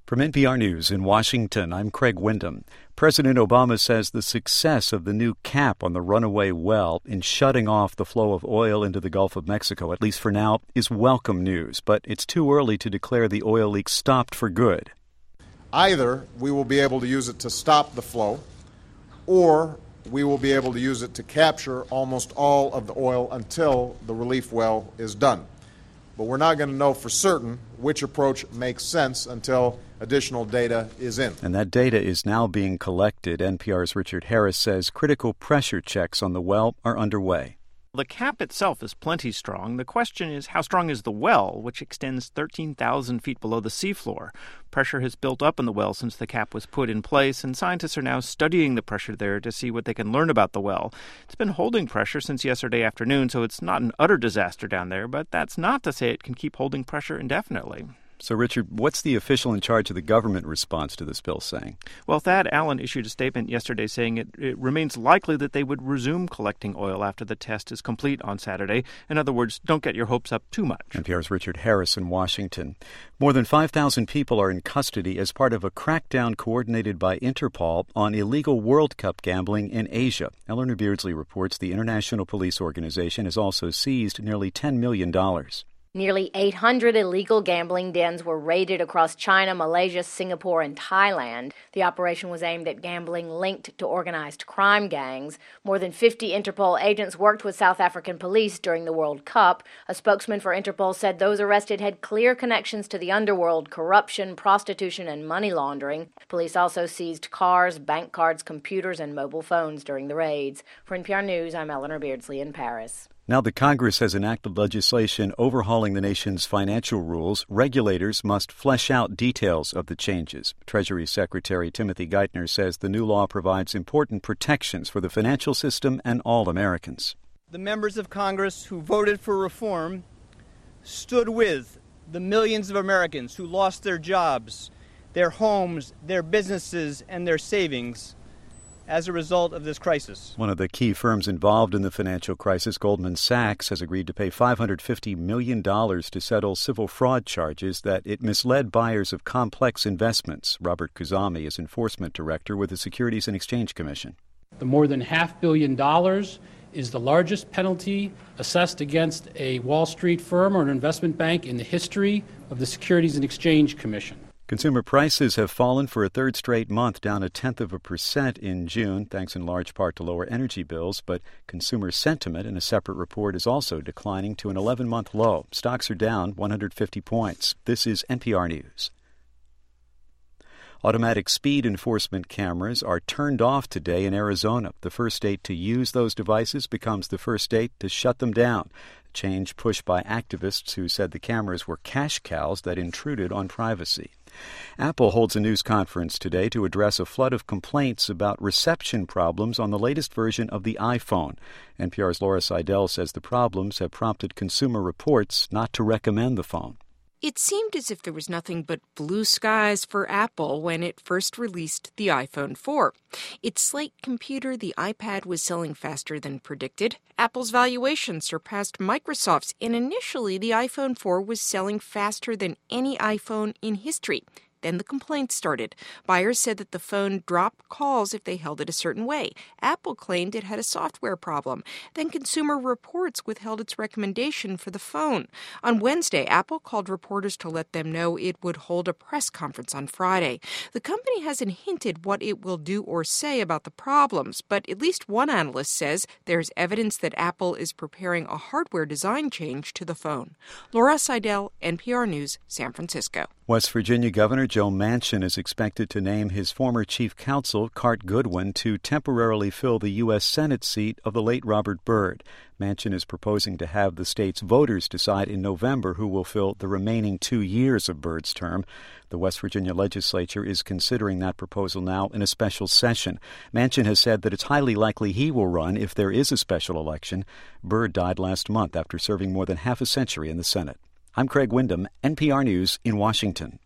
From NPR News in Washington, I'm Craig Windham. President Obama says the success of the new cap on the runaway well in shutting off the flow of oil into the Gulf of Mexico, at least for now, is welcome news. But it's too early to declare the oil leak stopped for good. Either we will be able to use it to stop the flow, or we will be able to use it to capture almost all of the oil until the relief well is done. But we're not going to know for certain which approach makes sense until additional data is in. And that data is now being collected. NPR's Richard Harris says critical pressure checks on the well are underway. The cap itself is plenty strong. The question is, how strong is the well, which extends 13,000 feet below the seafloor? Pressure has built up in the well since the cap was put in place, and scientists are now studying the pressure there to see what they can learn about the well. It's been holding pressure since yesterday afternoon, so it's not an utter disaster down there, but that's not to say it can keep holding pressure indefinitely. So, Richard, what's the official in charge of the government response to this bill saying? Well, Thad Allen issued a statement yesterday saying it remains likely that they would resume collecting oil after the test is complete on Saturday. In other words, don't get your hopes up too much. NPR's Richard Harris in Washington. More than 5,000 people are in custody as part of a crackdown coordinated by Interpol on illegal World Cup gambling in Asia. Eleanor Beardsley reports the International Police Organization has also seized nearly $10 million. Nearly 800 illegal gambling dens were raided across China, Malaysia, Singapore, and Thailand. The operation was aimed at gambling linked to organized crime gangs. More than 50 Interpol agents worked with South African police during the World Cup. A spokesman for Interpol said those arrested had clear connections to the underworld, corruption, prostitution, and money laundering. Police also seized cars, bank cards, computers, and mobile phones during the raids. For NPR News, I'm Eleanor Beardsley in Paris. Now the Congress has enacted legislation overhauling the nation's financial rules. Regulators must flesh out details of the changes. Treasury Secretary Timothy Geithner says the new law provides important protections for the financial system and all Americans. The members of Congress who voted for reform stood with the millions of Americans who lost their jobs, their homes, their businesses, and their savings as a result of this crisis. One of the key firms involved in the financial crisis, Goldman Sachs, has agreed to pay $550 million to settle civil fraud charges that it misled buyers of complex investments. Robert Khuzami is enforcement director with the Securities and Exchange Commission. The more than $500 million is the largest penalty assessed against a Wall Street firm or an investment bank in the history of the Securities and Exchange Commission. Consumer prices have fallen for a third straight month, down 0.1% in June, thanks in large part to lower energy bills. But consumer sentiment in a separate report is also declining to an 11-month low. Stocks are down 150 points. This is NPR News. Automatic speed enforcement cameras are turned off today in Arizona. The first state to use those devices becomes the first state to shut them down. A change pushed by activists who said the cameras were cash cows that intruded on privacy. Apple holds a news conference today to address a flood of complaints about reception problems on the latest version of the iPhone. NPR's Laura Seidel says the problems have prompted Consumer Reports not to recommend the phone. It seemed as if there was nothing but blue skies for Apple when it first released the iPhone 4. Its slate computer, the iPad, was selling faster than predicted. Apple's valuation surpassed Microsoft's, and initially the iPhone 4 was selling faster than any iPhone in history. Then the complaints started. Buyers said that the phone dropped calls if they held it a certain way. Apple claimed it had a software problem. Then Consumer Reports withheld its recommendation for the phone. On Wednesday, Apple called reporters to let them know it would hold a press conference on Friday. The company hasn't hinted what it will do or say about the problems, but at least one analyst says there's evidence that Apple is preparing a hardware design change to the phone. Laura Seidel, NPR News, San Francisco. West Virginia Governor Joe Manchin is expected to name his former chief counsel, Cart Goodwin, to temporarily fill the U.S. Senate seat of the late Robert Byrd. Manchin is proposing to have the state's voters decide in November who will fill the remaining 2 years of Byrd's term. The West Virginia legislature is considering that proposal now in a special session. Manchin has said that it's highly likely he will run if there is a special election. Byrd died last month after serving more than half a century in the Senate. I'm Craig Windham, NPR News in Washington.